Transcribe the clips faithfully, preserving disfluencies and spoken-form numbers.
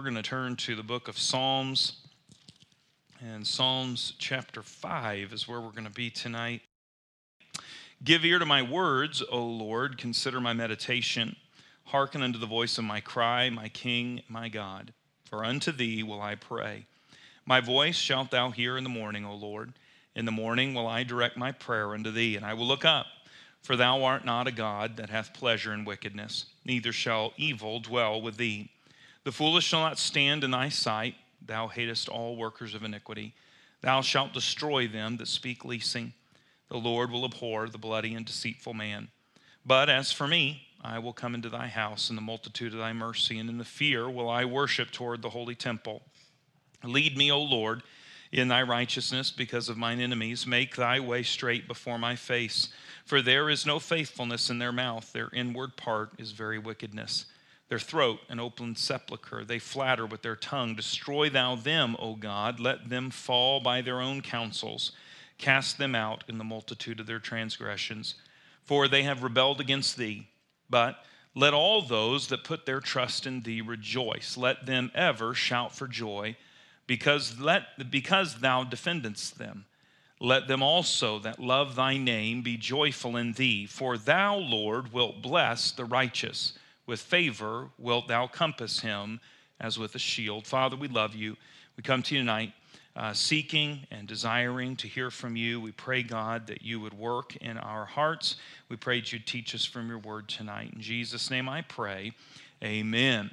going to turn to the book of Psalms. And Psalms chapter five is where we're going to be tonight. Give ear to my words, O Lord. Consider my meditation. Hearken unto the voice of my cry, my King, my God. For unto thee will I pray. My voice shalt thou hear in the morning, O Lord. In the morning will I direct my prayer unto thee, and I will look up. For thou art not a God that hath pleasure in wickedness, neither shall evil dwell with thee. The foolish shall not stand in thy sight. Thou hatest all workers of iniquity. Thou shalt destroy them that speak leasing. The Lord will abhor the bloody and deceitful man. But as for me, I will come into thy house in the multitude of thy mercy, and in the fear will I worship toward the holy temple. Lead me, O Lord, in thy righteousness because of mine enemies. Make thy way straight before my face. For there is no faithfulness in their mouth. Their inward part is very wickedness. Their throat an open sepulchre. They flatter with their tongue. Destroy thou them, O God. Let them fall by their own counsels. Cast them out in the multitude of their transgressions. For they have rebelled against thee. But let all those that put their trust in thee rejoice. Let them ever shout for joy, because let because thou defendest them. Let them also that love thy name be joyful in thee. For thou, Lord, wilt bless the righteous. With favor wilt thou compass him as with a shield. Father, we love you. We come to you tonight uh, seeking and desiring to hear from you. We pray, God, that you would work in our hearts. We pray that you'd teach us from your word tonight. In Jesus' name I pray, amen.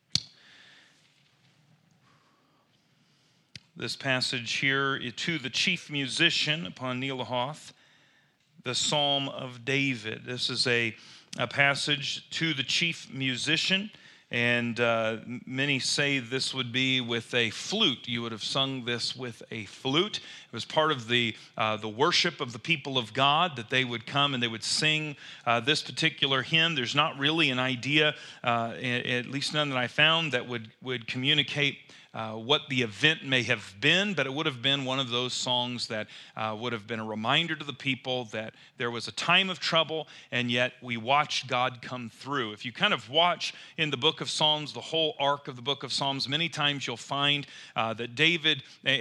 This passage here, to the chief musician upon Neelohoth, the Psalm of David. This is a, a passage to the chief musician, and uh, many say this would be with a flute. You would have sung this with a flute. It was part of the uh, the worship of the people of God, that they would come and they would sing uh, this particular hymn. There's not really an idea, uh, at least none that I found, that would, would communicate Uh, what the event may have been, but it would have been one of those songs that uh, would have been a reminder to the people that there was a time of trouble, and yet we watched God come through. If you kind of watch in the book of Psalms, the whole arc of the book of Psalms, many times you'll find uh, that David,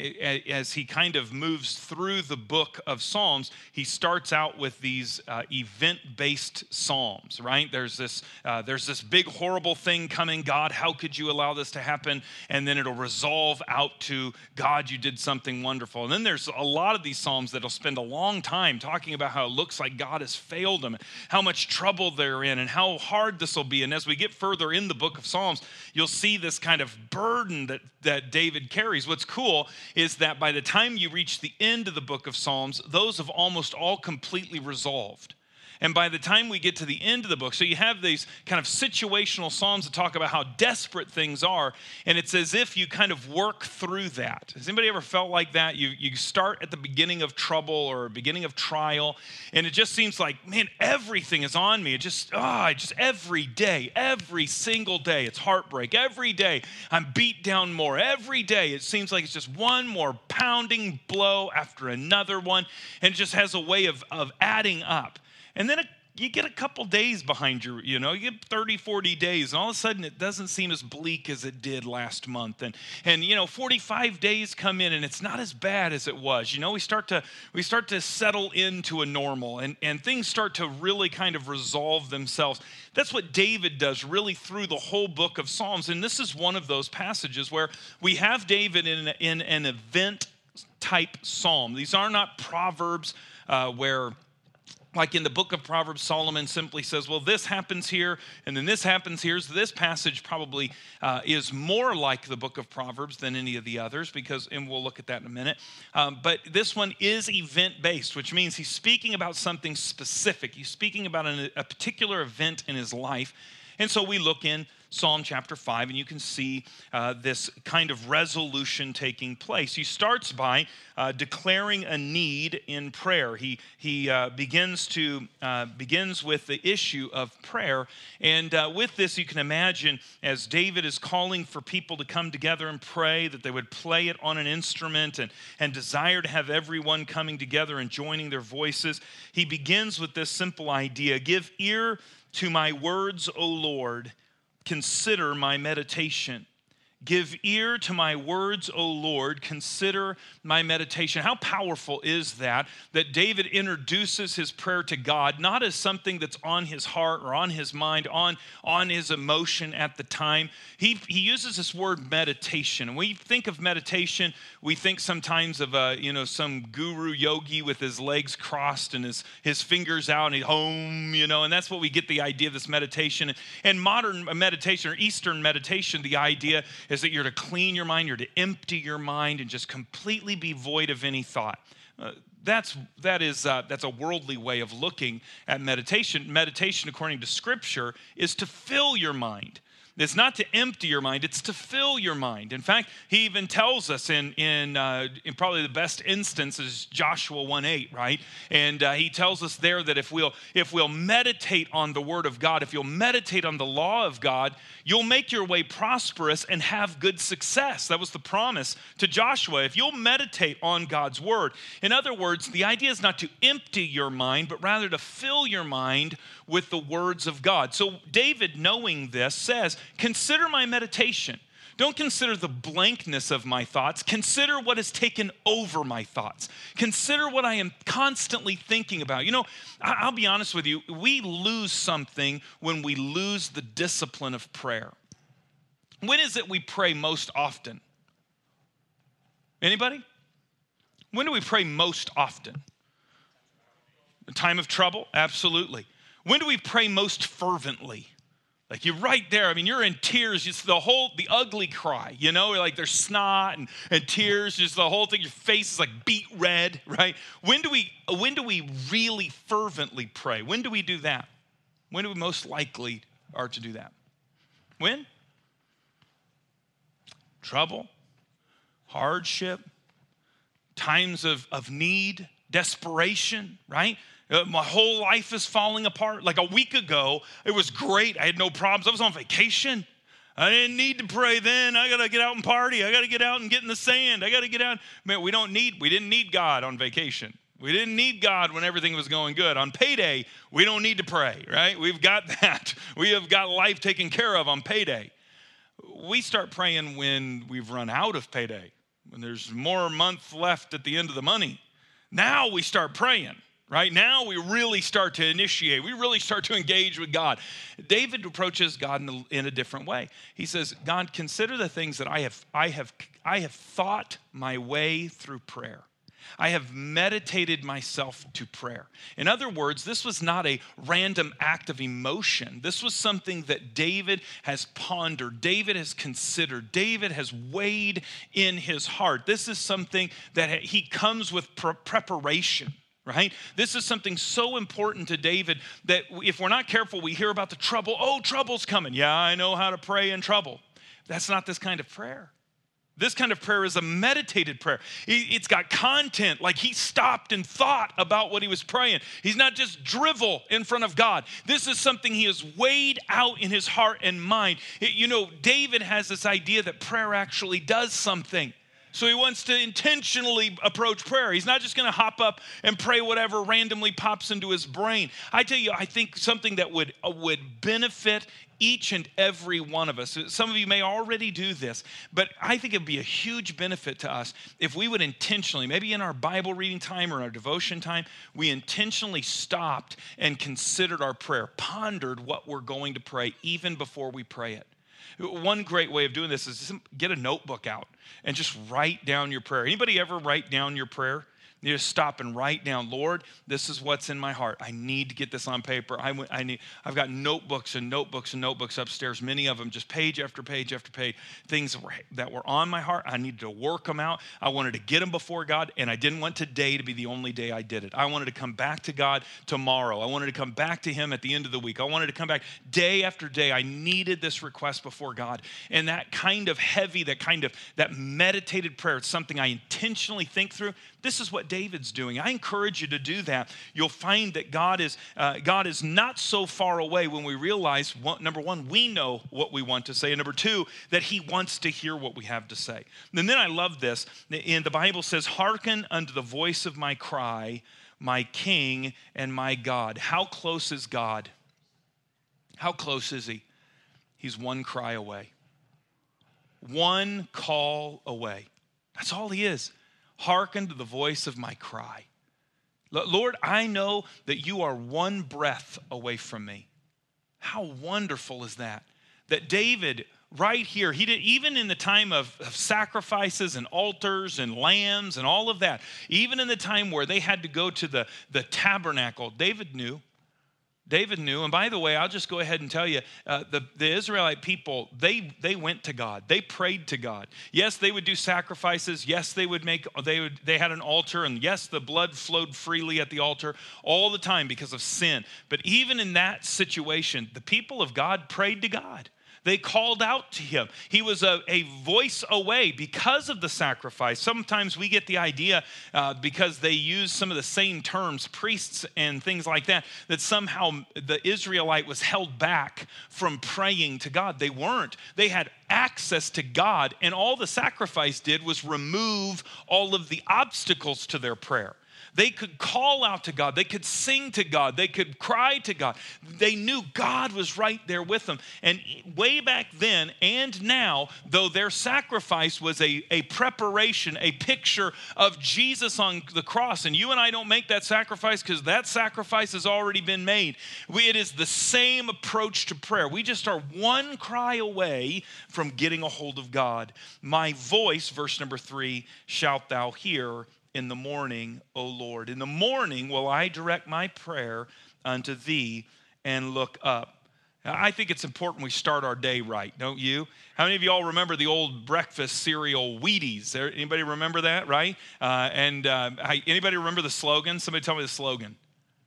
as he kind of moves through the book of Psalms, he starts out with these uh, event-based psalms, right? There's this, uh, there's this big horrible thing coming. God, how could you allow this to happen? And then it'll resolve out to, God, you did something wonderful. And then there's a lot of these psalms that'll spend a long time talking about how it looks like God has failed them, how much trouble they're in, and how hard this will be. And as we get further in the book of Psalms, you'll see this kind of burden that, that David carries. What's cool is that by the time you reach the end of the book of Psalms, those have almost all completely resolved. And by the time we get to the end of the book, so you have these kind of situational psalms that talk about how desperate things are, and it's as if you kind of work through that. Has anybody ever felt like that? You you start at the beginning of trouble or beginning of trial, and it just seems like, man, everything is on me. It just, ah, oh, just every day, every single day, it's heartbreak. Every day, I'm beat down more. Every day, it seems like it's just one more pounding blow after another one, and it just has a way of, of adding up. And then it, you get a couple days behind you, you know, you get thirty, forty days, and all of a sudden it doesn't seem as bleak as it did last month. And, and you know, forty-five days come in, and it's not as bad as it was. You know, we start to we start to settle into a normal, and, and things start to really kind of resolve themselves. That's what David does really through the whole book of Psalms. And this is one of those passages where we have David in, in an event-type psalm. These are not Proverbs uh, where... Like in the book of Proverbs, Solomon simply says, well, this happens here, and then this happens here. So this passage probably uh, is more like the book of Proverbs than any of the others, because, and we'll look at that in a minute. Um, but this one is event-based, which means he's speaking about something specific. He's speaking about an, a particular event in his life. And so we look in Psalm chapter five, and you can see uh, this kind of resolution taking place. He starts by uh, declaring a need in prayer. He he uh, begins to uh, begins with the issue of prayer, and uh, with this, you can imagine as David is calling for people to come together and pray, that they would play it on an instrument and and desire to have everyone coming together and joining their voices. He begins with this simple idea: "Give ear to my words, O Lord. Consider my meditation. Give ear to my words, O Lord. Consider my meditation. How powerful is that, that David introduces his prayer to God, not as something that's on his heart or on his mind, on, on his emotion at the time. He, he uses this word meditation. When we think of meditation, we think sometimes of a, you know, some guru yogi with his legs crossed and his, his fingers out and he's home, you know, and that's what we get the idea of this meditation. And modern meditation or Eastern meditation, the idea is that you're to clean your mind, you're to empty your mind and just completely be void of any thought. Uh, that's that is uh, that's a worldly way of looking at meditation. Meditation, according to Scripture, is to fill your mind. It's not to empty your mind, it's to fill your mind. In fact, he even tells us in, in, uh, in probably the best instance is Joshua one eight, right? And uh, he tells us there that if we'll, if we'll meditate on the word of God, if you'll meditate on the law of God, you'll make your way prosperous and have good success. That was the promise to Joshua. If you'll meditate on God's word. In other words, the idea is not to empty your mind, but rather to fill your mind with the words of God. So David, knowing this, says, consider my meditation. Don't consider the blankness of my thoughts. Consider what has taken over my thoughts. Consider what I am constantly thinking about. You know, I'll be honest with you. We lose something when we lose the discipline of prayer. When is it we pray most often? Anybody? When do we pray most often? A time of trouble? Absolutely. When do we pray most fervently? Like you're right there. I mean, you're in tears. Just the whole, the ugly cry, you know, like there's snot and, and tears, just the whole thing. Your face is like beet red, right? When do we, when do we really fervently pray? When do we do that? When do we most likely are to do that? When? Trouble, hardship, times of, of need, desperation, right? Uh, my whole life is falling apart. Like a week ago, it was great. I had no problems. I was on vacation. I didn't need to pray then. I got to get out and party. I got to get out and get in the sand. I got to get out. Man, we don't need, we didn't need God on vacation. We didn't need God when everything was going good. On payday, we don't need to pray, right? We've got that. We have got life taken care of on payday. We start praying when we've run out of payday, when there's more month left at the end of the money. Now we start praying. Right now, we really start to initiate. We really start to engage with God. David approaches God in a, in a different way. He says, God, consider the things that I have, I have, I have thought my way through prayer. I have meditated myself to prayer. In other words, this was not a random act of emotion. This was something that David has pondered. David has considered. David has weighed in his heart. This is something that he comes with pre- preparation. Right? This is something so important to David that if we're not careful, we hear about the trouble. Oh, trouble's coming. Yeah, I know how to pray in trouble. That's not this kind of prayer. This kind of prayer is a meditated prayer. It's got content, like he stopped and thought about what he was praying. He's not just drivel in front of God. This is something he has weighed out in his heart and mind. It, you know, David has this idea that prayer actually does something. So he wants to intentionally approach prayer. He's not just going to hop up and pray whatever randomly pops into his brain. I tell you, I think something that would, uh, would benefit each and every one of us. Some of you may already do this, but I think it'd be a huge benefit to us if we would intentionally, maybe in our Bible reading time or in our devotion time, we intentionally stopped and considered our prayer, pondered what we're going to pray even before we pray it. One great way of doing this is get a notebook out and just write down your prayer. Anybody ever write down your prayer? You just stop and write down, Lord, this is what's in my heart. I need to get this on paper. I, I need, I've got notebooks and notebooks and notebooks upstairs, many of them, just page after page after page, things that were, that were on my heart. I needed to work them out. I wanted to get them before God, and I didn't want today to be the only day I did it. I wanted to come back to God tomorrow. I wanted to come back to him at the end of the week. I wanted to come back day after day. I needed this request before God. And that kind of heavy, that kind of, that meditated prayer, it's something I intentionally think through. This is what David's doing. I encourage you to do that. You'll find that God is uh, God is not so far away when we realize, one, number one, we know what we want to say, and number two, that he wants to hear what we have to say. And then I love this. And the Bible says, hearken unto the voice of my cry, my King and my God. How close is God? How close is he? He's one cry away. one call away. That's all he is. Hearken to the voice of my cry. Lord, I know that you are one breath away from me. How wonderful is that? That David, right here, he did, even in the time of, of sacrifices and altars and lambs and all of that, even in the time where they had to go to the, the tabernacle, David knew. David knew, and by the way, I'll just go ahead and tell you, uh, the, the Israelite people, they they went to God. They prayed to God. Yes, they would do sacrifices. Yes, they would make, they would they had an altar, and yes, the blood flowed freely at the altar all the time because of sin. But even in that situation, the people of God prayed to God. They called out to him. He was a, a voice away because of the sacrifice. Sometimes we get the idea uh, because they use some of the same terms, priests and things like that, that somehow the Israelite was held back from praying to God. They weren't. They had access to God, and all the sacrifice did was remove all of the obstacles to their prayer. They could call out to God. They could sing to God. They could cry to God. They knew God was right there with them. And way back then and now, though their sacrifice was a, a preparation, a picture of Jesus on the cross, and you and I don't make that sacrifice because that sacrifice has already been made. We, it is the same approach to prayer. We just are one cry away from getting a hold of God. My voice, verse number three, shalt thou hear in the morning, O Lord. In the morning will I direct my prayer unto thee and look up. Now, I think it's important we start our day right, don't you? How many of y'all remember the old breakfast cereal Wheaties? Anybody remember that, right? Uh, and uh, anybody remember the slogan? Somebody tell me the slogan.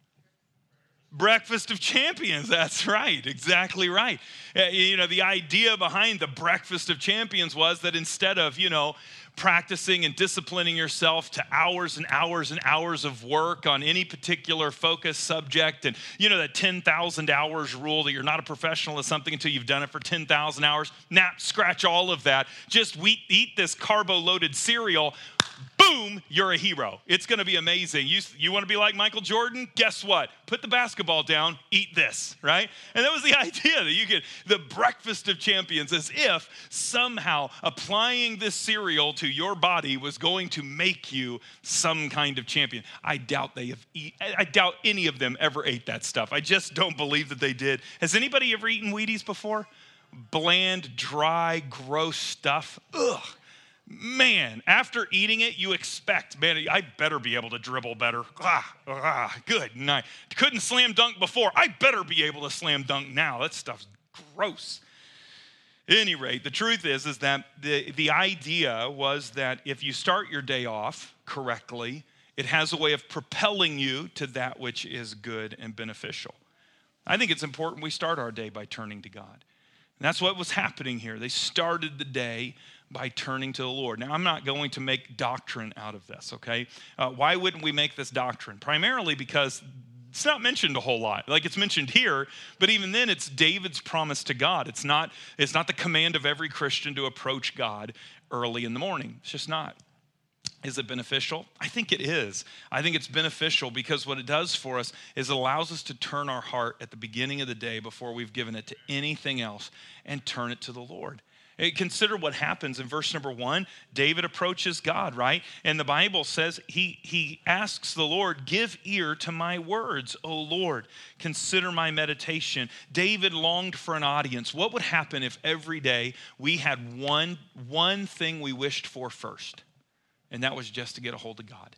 Breakfast of Champions, that's right, exactly right. Uh, you know, the idea behind the Breakfast of Champions was that instead of, you know, practicing and disciplining yourself to hours and hours and hours of work on any particular focus subject, and you know that ten thousand hours rule that you're not a professional at something until you've done it for ten thousand hours. Nah, scratch all of that. Just we eat this carbo-loaded cereal. Boom, you're a hero. It's going to be amazing. You, you want to be like Michael Jordan? Guess what? Put the basketball down, eat this, right? And that was the idea, that you get the Breakfast of Champions, as if somehow applying this cereal to your body was going to make you some kind of champion. I doubt they have eat, I doubt any of them ever ate that stuff. I just don't believe that they did. Has anybody ever eaten Wheaties before? Bland, dry, gross stuff. Ugh. Man, after eating it, you expect, man, I better be able to dribble better. Ah, ah, good night. Couldn't slam dunk before. I better be able to slam dunk now. That stuff's gross. At any rate, the truth is, is that the, the idea was that if you start your day off correctly, it has a way of propelling you to that which is good and beneficial. I think it's important we start our day by turning to God. And that's what was happening here. They started the day by turning to the Lord. Now, I'm not going to make doctrine out of this, okay? Uh, why wouldn't we make this doctrine? Primarily because it's not mentioned a whole lot. Like, it's mentioned here, but even then, it's David's promise to God. It's not, it's not the command of every Christian to approach God early in the morning. It's just not. Is it beneficial? I think it is. I think it's beneficial because what it does for us is it allows us to turn our heart at the beginning of the day before we've given it to anything else and turn it to the Lord. Consider what happens in verse number one. David approaches God, right? And the Bible says he, he asks the Lord, give ear to my words, O Lord. Consider my meditation. David longed for an audience. What would happen if every day we had one, one thing we wished for first? And that was just to get a hold of God,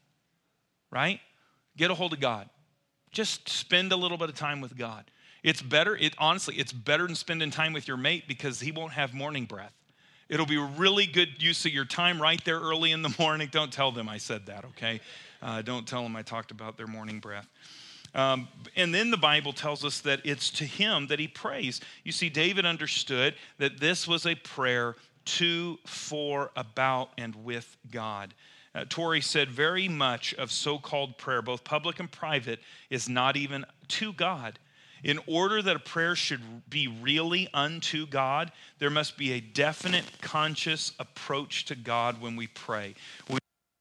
right? Get a hold of God. Just spend a little bit of time with God. It's better, it honestly, it's better than spending time with your mate because he won't have morning breath. It'll be a really good use of your time right there early in the morning. Don't tell them I said that, okay? Uh, don't tell them I talked about their morning breath. Um, and then the Bible tells us that it's to him that he prays. You see, David understood that this was a prayer to, for, about, and with God. Uh, Torrey said very much of so-called prayer, both public and private, is not even to God. In order that a prayer should be really unto God, there must be a definite, conscious approach to God when we pray. We,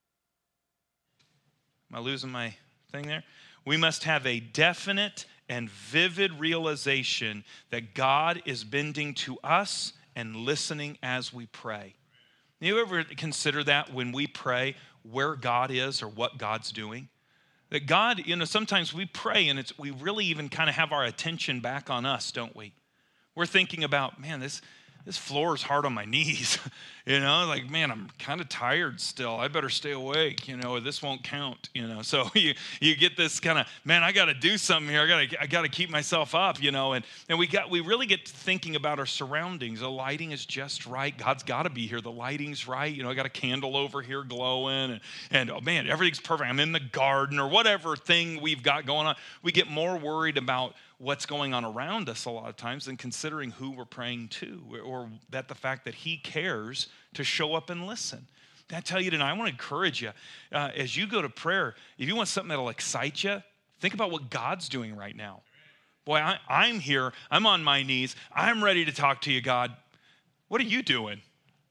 am I losing my thing there? We must have a definite and vivid realization that God is bending to us and listening as we pray. You ever consider that when we pray, where God is or what God's doing? That God, you know, sometimes we pray and it's we really even kind of have our attention back on us, don't we? We're thinking about, man, this this floor is hard on my knees. You know, like, man, I'm kind of tired still. I better stay awake, you know, or this won't count, you know. So you you get this kind of, man, I got to do something here. I got to I got to keep myself up, you know. And and we got we really get to thinking about our surroundings. The lighting is just right. God's got to be here. The lighting's right. You know, I got a candle over here glowing and and oh man, everything's perfect. I'm in the garden or whatever thing we've got going on. We get more worried about what's going on around us a lot of times than considering who we're praying to, or that the fact that he cares to show up and listen. I tell you tonight, I want to encourage you, uh, as you go to prayer, if you want something that'll excite you, think about what God's doing right now. Boy, I, I'm here, I'm on my knees, I'm ready to talk to you, God. What are you doing?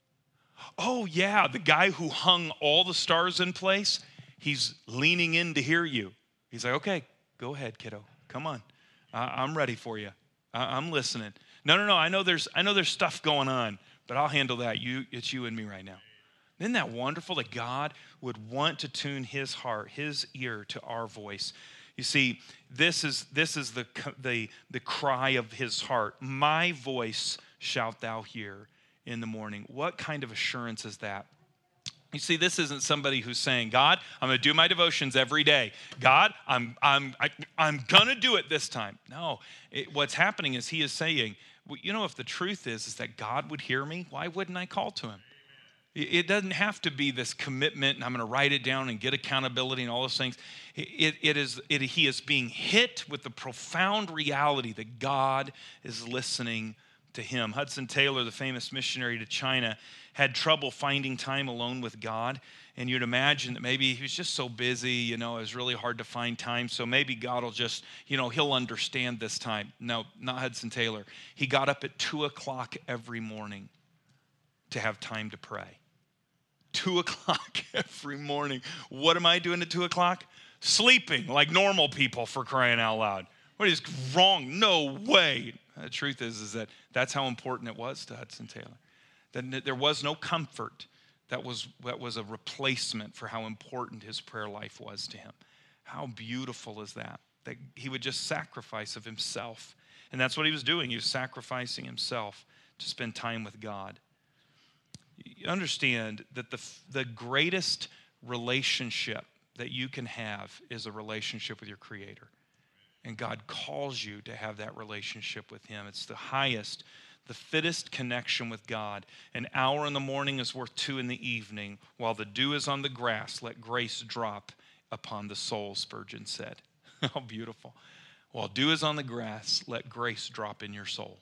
Oh yeah, the guy who hung all the stars in place, he's leaning in to hear you. He's like, okay, go ahead, kiddo, come on. I'm ready for you. I'm listening. No, no, no. I know there's I know there's stuff going on, but I'll handle that. You, it's you and me right now. Isn't that wonderful that God would want to tune his heart, his ear to our voice? You see, this is this is the the the cry of his heart. My voice shalt thou hear in the morning. What kind of assurance is that? You see, this isn't somebody who's saying, God, I'm going to do my devotions every day. God, I'm I'm I, I'm going to do it this time. No, it, what's happening is he is saying, well, you know, if the truth is, is that God would hear me, why wouldn't I call to him? It, it doesn't have to be this commitment, and I'm going to write it down and get accountability and all those things. It, it is it, he is being hit with the profound reality that God is listening to him. Hudson Taylor, the famous missionary to China, had trouble finding time alone with God. And you'd imagine that maybe he was just so busy, you know, it was really hard to find time. So maybe God will just, you know, he'll understand this time. No, not Hudson Taylor. He got up at two o'clock every morning to have time to pray. Two o'clock every morning. What am I doing at two o'clock? Sleeping like normal people, for crying out loud. What is wrong? No way. The truth is, is that that's how important it was to Hudson Taylor. That there was no comfort that was, that was a replacement for how important his prayer life was to him. How beautiful is that? That he would just sacrifice of himself. And that's what he was doing. He was sacrificing himself to spend time with God. You understand that the, the greatest relationship that you can have is a relationship with your Creator. And God calls you to have that relationship with him. It's the highest, the fittest connection with God. An hour in the morning is worth two in the evening. While the dew is on the grass, let grace drop upon the soul, Spurgeon said. How beautiful. While dew is on the grass, let grace drop in your soul.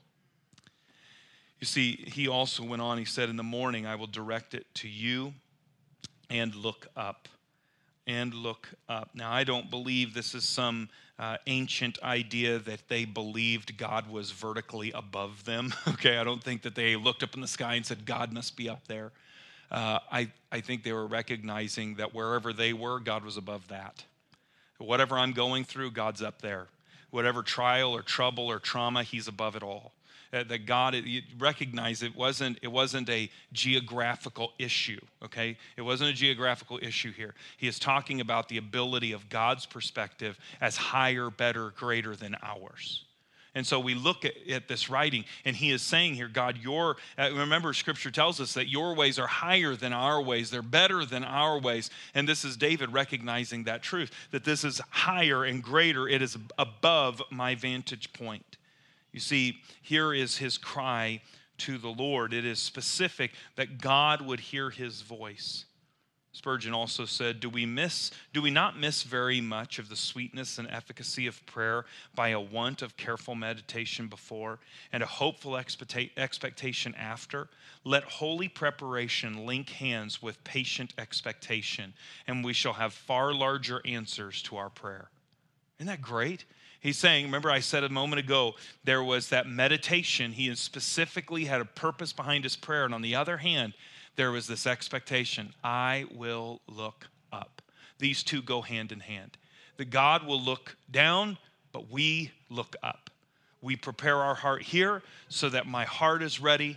You see, he also went on, he said, in the morning I will direct it to you and look up. And look up. Now, I don't believe this is some uh, ancient idea that they believed God was vertically above them. Okay, I don't think that they looked up in the sky and said, God must be up there. Uh, I, I think they were recognizing that wherever they were, God was above that. Whatever I'm going through, God's up there. Whatever trial or trouble or trauma, he's above it all. Uh, that God, you recognize it wasn't, it wasn't a geographical issue, okay? It wasn't a geographical issue here. He is talking about the ability of God's perspective as higher, better, greater than ours. And so we look at, at this writing, and he is saying here, God, your, uh, remember Scripture tells us that your ways are higher than our ways. They're better than our ways. And this is David recognizing that truth, that this is higher and greater. It is above my vantage point. You see, here is his cry to the Lord. It is specific that God would hear his voice. Spurgeon also said, do we miss, do we not miss very much of the sweetness and efficacy of prayer by a want of careful meditation before and a hopeful expecta- expectation after? Let holy preparation link hands with patient expectation, and we shall have far larger answers to our prayer. Isn't that great? He's saying, remember I said a moment ago, there was that meditation. He specifically had a purpose behind his prayer. And on the other hand, there was this expectation, I will look up. These two go hand in hand. That God will look down, but we look up. We prepare our heart here so that my heart is ready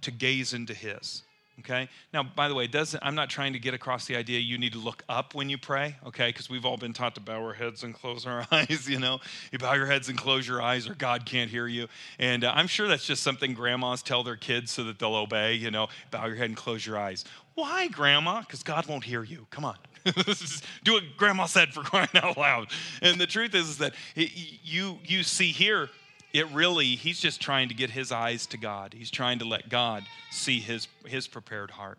to gaze into his. Okay. Now, by the way, it doesn't, I'm not trying to get across the idea you need to look up when you pray, okay? Because we've all been taught to bow our heads and close our eyes, you know? You bow your heads and close your eyes or God can't hear you. And uh, I'm sure that's just something grandmas tell their kids so that they'll obey, you know? Bow your head and close your eyes. Why, Grandma? Because God won't hear you. Come on. Do what Grandma said, for crying out loud. And the truth is, is that it, you, you see here, it really, he's just trying to get his eyes to God. He's trying to let God see his, his prepared heart.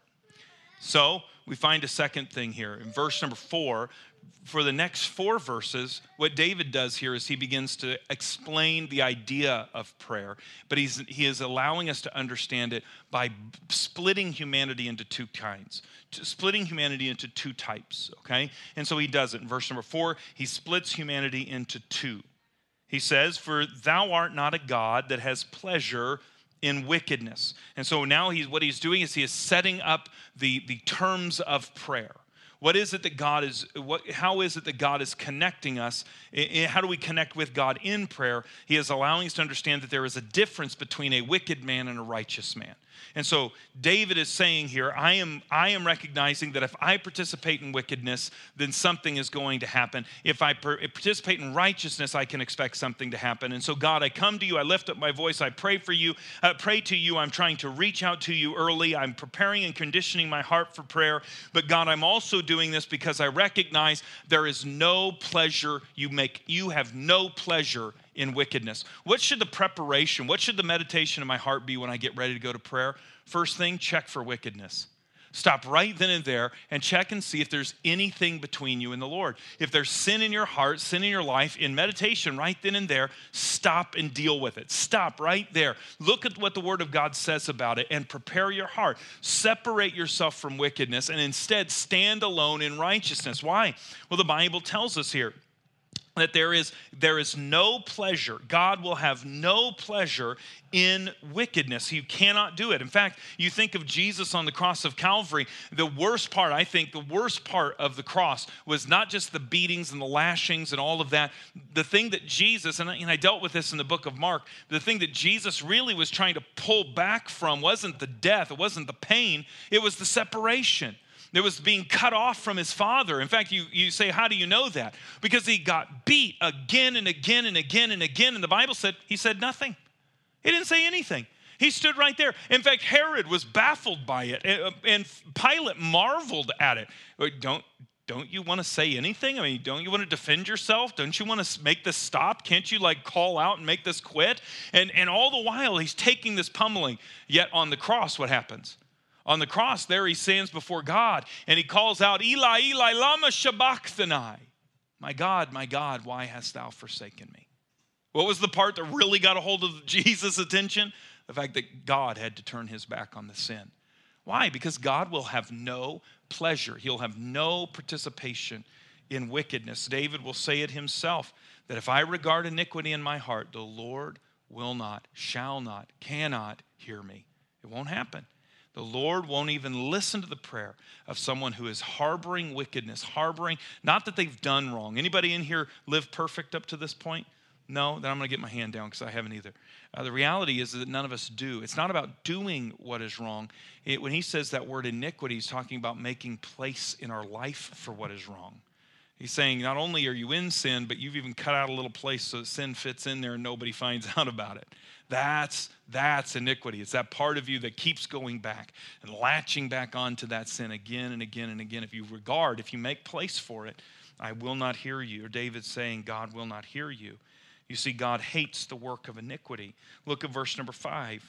So we find a second thing here. In verse number four, for the next four verses, what David does here is he begins to explain the idea of prayer, but he's, he is allowing us to understand it by splitting humanity into two kinds, splitting humanity into two types, okay? And so he does it. In verse number four, he splits humanity into two. He says, for thou art not a God that has pleasure in wickedness. And so now he's what he's doing is he is setting up the, the terms of prayer. What is it that God is, what, how is it that God is connecting us? How do we connect with God in prayer? He is allowing us to understand that there is a difference between a wicked man and a righteous man. And so David is saying here, I am, I am recognizing that if I participate in wickedness, then something is going to happen. If I per- participate in righteousness, I can expect something to happen. And so God, I come to you, I lift up my voice, I pray for you, I pray to you, I'm trying to reach out to you early, I'm preparing and conditioning my heart for prayer. But God, I'm also doing this because I recognize there is no pleasure you make, you have no pleasure in wickedness. What should the preparation, what should the meditation in my heart be when I get ready to go to prayer? First thing, check for wickedness. Stop right then and there and check and see if there's anything between you and the Lord. If there's sin in your heart, sin in your life, in meditation right then and there, stop and deal with it. Stop right there. Look at what the Word of God says about it and prepare your heart. Separate yourself from wickedness and instead stand alone in righteousness. Why? Well, the Bible tells us here that there is, there is no pleasure. God will have no pleasure in wickedness. He cannot do it. In fact, you think of Jesus on the cross of Calvary, the worst part, I think, the worst part of the cross was not just the beatings and the lashings and all of that. The thing that Jesus, and I, and I dealt with this in the book of Mark, the thing that Jesus really was trying to pull back from wasn't the death, it wasn't the pain, it was the separation. There was being cut off from his father. In fact, you, you say, how do you know that? Because he got beat again and again and again and again. And the Bible said, he said nothing. He didn't say anything. He stood right there. In fact, Herod was baffled by it. And Pilate marveled at it. Don't, don't you want to say anything? I mean, don't you want to defend yourself? Don't you want to make this stop? Can't you like call out and make this quit? And, and all the while, he's taking this pummeling. Yet on the cross, what happens? On the cross, there he stands before God, and he calls out, Eli, Eli, lama sabachthani. My God, my God, why hast thou forsaken me? What was the part that really got a hold of Jesus' attention? The fact that God had to turn his back on the sin. Why? Because God will have no pleasure. He'll have no participation in wickedness. David will say it himself, that if I regard iniquity in my heart, the Lord will not, shall not, cannot hear me. It won't happen. The Lord won't even listen to the prayer of someone who is harboring wickedness, harboring, not that they've done wrong. Anybody in here live perfect up to this point? No? Then I'm going to get my hand down because I haven't either. Uh, the reality is that none of us do. It's not about doing what is wrong. It, when he says that word iniquity, he's talking about making place in our life for what is wrong. He's saying not only are you in sin, but you've even cut out a little place so that sin fits in there and nobody finds out about it. That's, that's iniquity. It's that part of you that keeps going back and latching back onto that sin again and again and again. If you regard, if you make place for it, I will not hear you. Or David's saying, God will not hear you. You see, God hates the work of iniquity. Look at verse number five.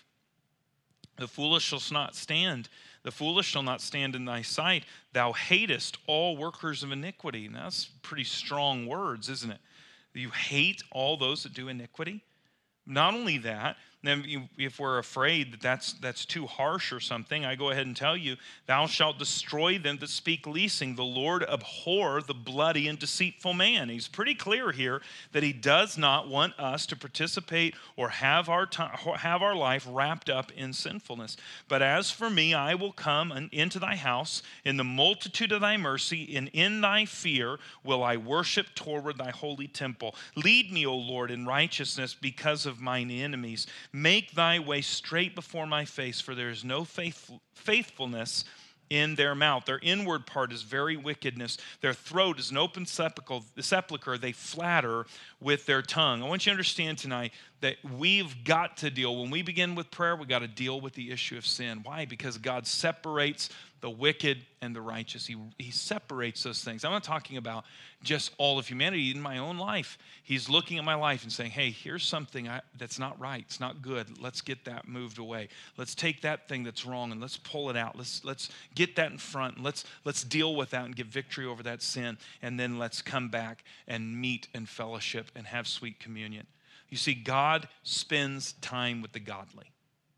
The foolish shall not stand. The foolish shall not stand in thy sight. Thou hatest all workers of iniquity. Now, that's pretty strong words, isn't it? You hate all those that do iniquity. Not only that, then if we're afraid that that's, that's too harsh or something, I go ahead and tell you, thou shalt destroy them that speak leasing. The Lord abhor the bloody and deceitful man. He's pretty clear here that he does not want us to participate or have our time, have our life wrapped up in sinfulness. But as for me, I will come into thy house in the multitude of thy mercy, and in thy fear will I worship toward thy holy temple. Lead me, O Lord, in righteousness because of mine enemies. Make thy way straight before my face, for there is no faith, faithfulness in their mouth. Their inward part is very wickedness. Their throat is an open sepulchre. They flatter with their tongue. I want you to understand tonight that we've got to deal, when we begin with prayer, we've got to deal with the issue of sin. Why? Because God separates the wicked and the righteous. He, he separates those things. I'm not talking about just all of humanity. In my own life, he's looking at my life and saying, hey, here's something I, that's not right. It's not good. Let's get that moved away. Let's take that thing that's wrong and let's pull it out. Let's let's get that in front and let's let's deal with that and get victory over that sin. And then let's come back and meet and fellowship and have sweet communion. You see, God spends time with the godly.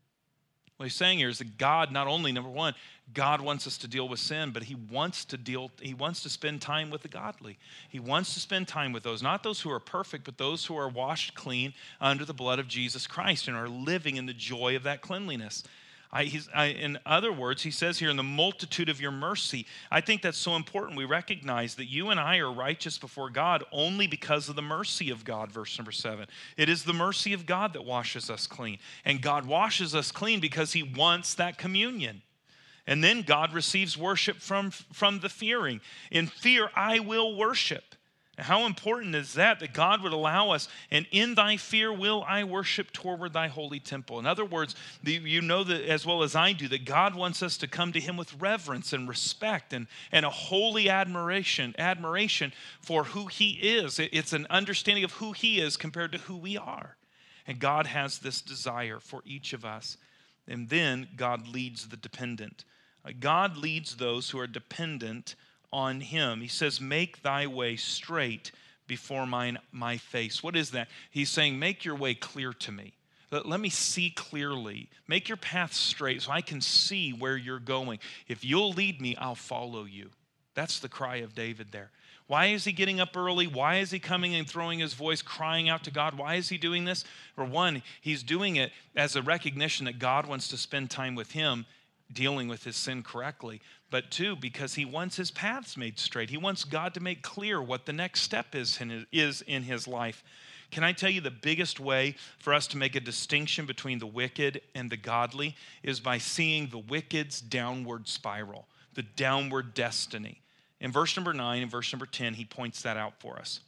What he's saying here is that God, not only, number one, God wants us to deal with sin, but he wants to deal, he wants to spend time with the godly. He wants to spend time with those, not those who are perfect, but those who are washed clean under the blood of Jesus Christ and are living in the joy of that cleanliness. I, he's, I, in other words, he says here, in the multitude of your mercy. I think that's so important. We recognize that you and I are righteous before God only because of the mercy of God, verse number seven. It is the mercy of God that washes us clean. And God washes us clean because he wants that communion. And then God receives worship from, from the fearing. In fear, I will worship. How important is that, that God would allow us, and in thy fear will I worship toward thy holy temple. In other words, you know that as well as I do, that God wants us to come to him with reverence and respect and, and a holy admiration, admiration for who he is. It's an understanding of who he is compared to who we are. And God has this desire for each of us. And then God leads the dependent. God leads those who are dependent on him. He says, make thy way straight before mine, my face. What is that? He's saying, make your way clear to me. Let, let me see clearly. Make your path straight so I can see where you're going. If you'll lead me, I'll follow you. That's the cry of David there. Why is he getting up early? Why is he coming and throwing his voice, crying out to God? Why is he doing this? For one, he's doing it as a recognition that God wants to spend time with him dealing with his sin correctly, but two, because he wants his paths made straight. He wants God to make clear what the next step is in his, is in his life. Can I tell you the biggest way for us to make a distinction between the wicked and the godly is by seeing the wicked's downward spiral, the downward destiny. In verse number nine and verse number ten, he points that out for us.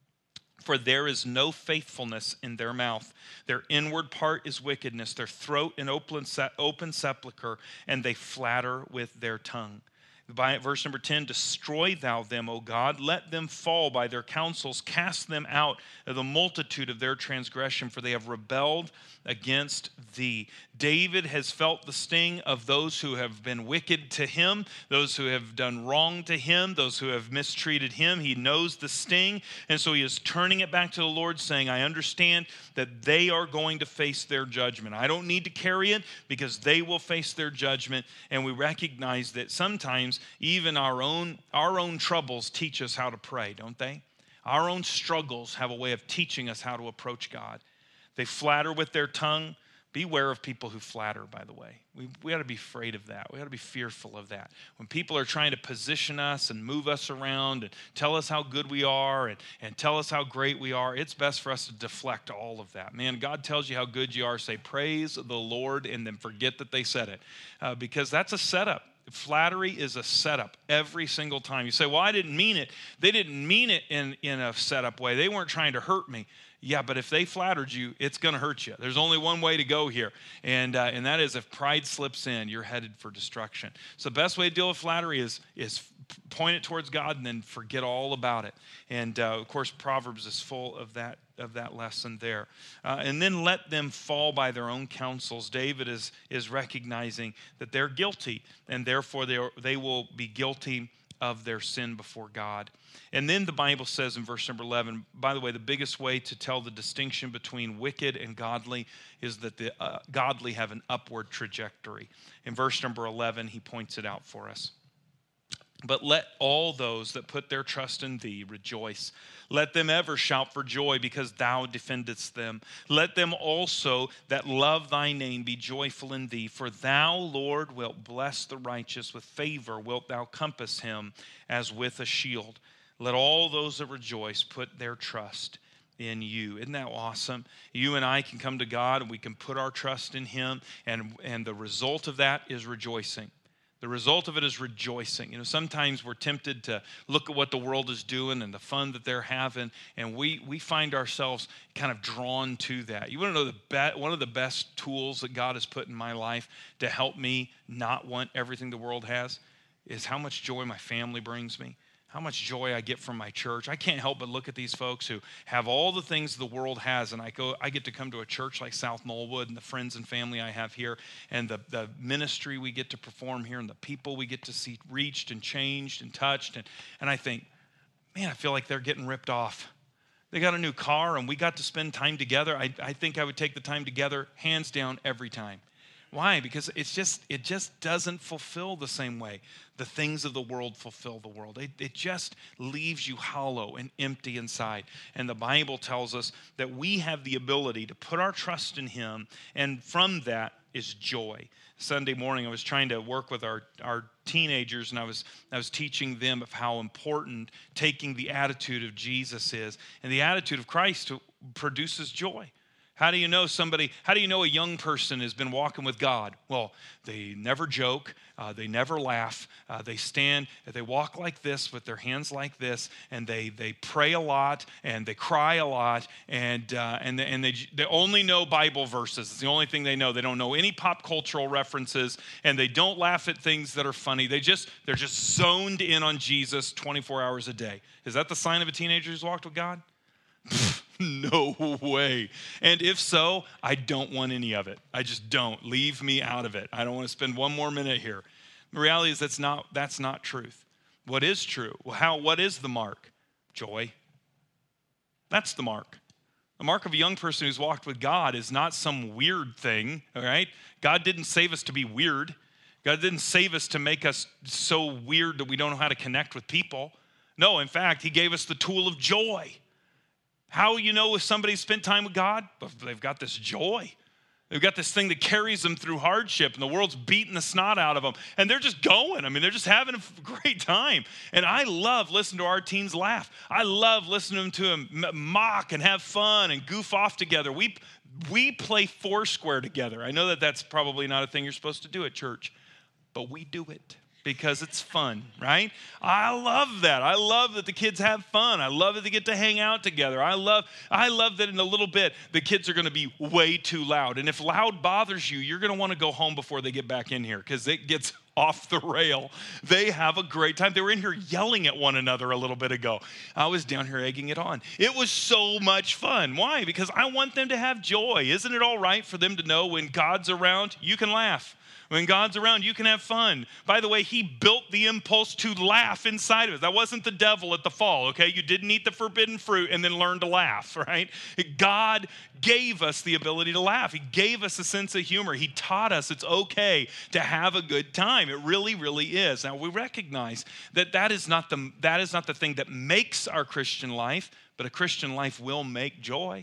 For there is no faithfulness in their mouth. Their inward part is wickedness, their throat an open, open sepulchre, and they flatter with their tongue. By verse number ten, destroy thou them, O God. Let them fall by their counsels. Cast them out of the multitude of their transgression, for they have rebelled against thee. David has felt the sting of those who have been wicked to him, those who have done wrong to him, those who have mistreated him. He knows the sting, and so he is turning it back to the Lord, saying, I understand that they are going to face their judgment. I don't need to carry it because they will face their judgment, and we recognize that sometimes even our own, our own troubles teach us how to pray, don't they? Our own struggles have a way of teaching us how to approach God. They flatter with their tongue. Beware of people who flatter, by the way. We, we ought to be afraid of that. We ought to be fearful of that. When people are trying to position us and move us around and tell us how good we are and, and tell us how great we are, it's best for us to deflect all of that. Man, God tells you how good you are, say, praise the Lord, and then forget that they said it. Uh, because that's a setup. Flattery is a setup every single time. You say, well, I didn't mean it. They didn't mean it in, in a setup way. They weren't trying to hurt me. Yeah, but if they flattered you, it's going to hurt you. There's only one way to go here, and uh, and that is if pride slips in, you're headed for destruction. So the best way to deal with flattery is is point it towards God and then forget all about it. And uh, of course, Proverbs is full of that of that lesson there. Uh, and then let them fall by their own counsels. David is is recognizing that they're guilty, and therefore they are, they will be guilty of their sin before God. And then the Bible says in verse number eleven, by the way, the biggest way to tell the distinction between wicked and godly is that the uh, godly have an upward trajectory. In verse number eleven, he points it out for us. But let all those that put their trust in thee rejoice. Let them ever shout for joy because thou defendest them. Let them also that love thy name be joyful in thee. For thou, Lord, wilt bless the righteous. With favor wilt thou compass him as with a shield. Let all those that rejoice put their trust in you. Isn't that awesome? You and I can come to God and we can put our trust in him, and, and the result of that is rejoicing. The result of it is rejoicing. You know, sometimes we're tempted to look at what the world is doing and the fun that they're having, and we we find ourselves kind of drawn to that. You want to know the be- one of the best tools that God has put in my life to help me not want everything the world has is how much joy my family brings me. How much joy I get from my church. I can't help but look at these folks who have all the things the world has, and I go, I get to come to a church like South Knollwood, and the friends and family I have here, and the, the ministry we get to perform here, and the people we get to see reached and changed and touched, and, and I think, man, I feel like they're getting ripped off. They got a new car, and we got to spend time together. I, I think I would take the time together, hands down, every time. Why? Because it's just it just doesn't fulfill the same way the things of the world fulfill the world. It, it just leaves you hollow and empty inside. And the Bible tells us that we have the ability to put our trust in him, and from that is joy. Sunday morning, I was trying to work with our, our teenagers, and I was I was teaching them of how important taking the attitude of Jesus is. And the attitude of Christ produces joy. How do you know somebody, how do you know a young person has been walking with God? Well, they never joke, uh, they never laugh, uh, they stand, they walk like this with their hands like this, and they they pray a lot, and they cry a lot, and uh, and, they, and they, they only know Bible verses. It's the only thing they know. They don't know any pop cultural references, and they don't laugh at things that are funny. They just, they're just zoned in on Jesus twenty-four hours a day. Is that the sign of a teenager who's walked with God? No way. And if so, I don't want any of it. I just don't. Leave me out of it. I don't want to spend one more minute here. The reality is that's not that's not truth. What is true? Well, how what is the mark? Joy. That's the mark. The mark of a young person who's walked with God is not some weird thing, all right? God didn't save us to be weird. God didn't save us to make us so weird that we don't know how to connect with people. No, in fact, he gave us the tool of joy. How you know if somebody's spent time with God? They've got this joy. They've got this thing that carries them through hardship, and the world's beating the snot out of them, and they're just going. I mean, they're just having a great time. And I love listening to our teens laugh. I love listening to them mock and have fun and goof off together. We, we play Foursquare together. I know that that's probably not a thing you're supposed to do at church, but we do it. Because it's fun, right? I love that. I love that the kids have fun. I love that they get to hang out together. I love, I love that in a little bit, the kids are going to be way too loud. And if loud bothers you, you're going to want to go home before they get back in here because it gets off the rail. They have a great time. They were in here yelling at one another a little bit ago. I was down here egging it on. It was so much fun. Why? Because I want them to have joy. Isn't it all right for them to know when God's around, you can laugh? When God's around, you can have fun. By the way, he built the impulse to laugh inside of us. That wasn't the devil at the fall, okay? You didn't eat the forbidden fruit and then learn to laugh, right? God gave us the ability to laugh. He gave us a sense of humor. He taught us it's okay to have a good time. It really, really is. Now, we recognize that that is not the, that is not the thing that makes our Christian life, but a Christian life will make joy.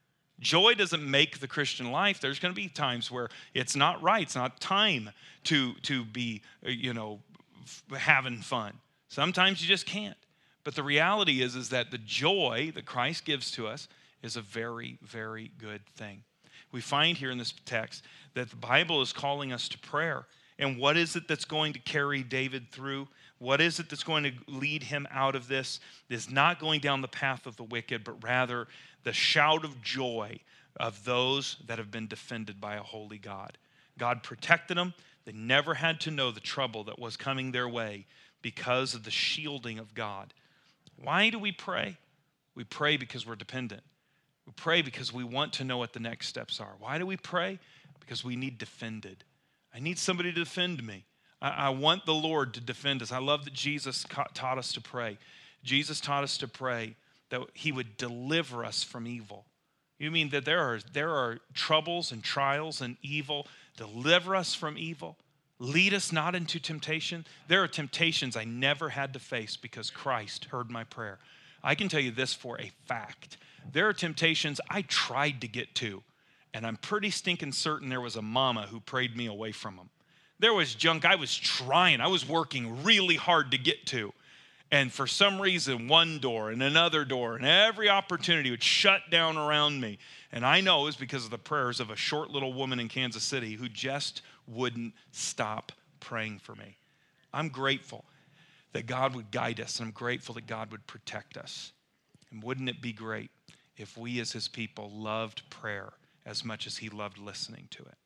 Joy doesn't make the Christian life. There's going to be times where it's not right. It's not time to, to be, you know, f- having fun. Sometimes you just can't. But the reality is, is that the joy that Christ gives to us is a very, very good thing. We find here in this text that the Bible is calling us to prayer. And what is it that's going to carry David through? What is it that's going to lead him out of this? It is not going down the path of the wicked, but rather the shout of joy of those that have been defended by a holy God. God protected them. They never had to know the trouble that was coming their way because of the shielding of God. Why do we pray? We pray because we're dependent. We pray because we want to know what the next steps are. Why do we pray? Because we need defended. I need somebody to defend me. I, I want the Lord to defend us. I love that Jesus ca- taught us to pray. Jesus taught us to pray that he would deliver us from evil. You mean that there are, there are troubles and trials and evil? Deliver us from evil. Lead us not into temptation. There are temptations I never had to face because Christ heard my prayer. I can tell you this for a fact. There are temptations I tried to get to, and I'm pretty stinking certain there was a mama who prayed me away from them. There was junk I was trying, I was working really hard to get to. And for some reason, one door and another door and every opportunity would shut down around me. And I know it was because of the prayers of a short little woman in Kansas City who just wouldn't stop praying for me. I'm grateful that God would guide us. And I'm grateful that God would protect us. And wouldn't it be great if we as his people loved prayer as much as he loved listening to it?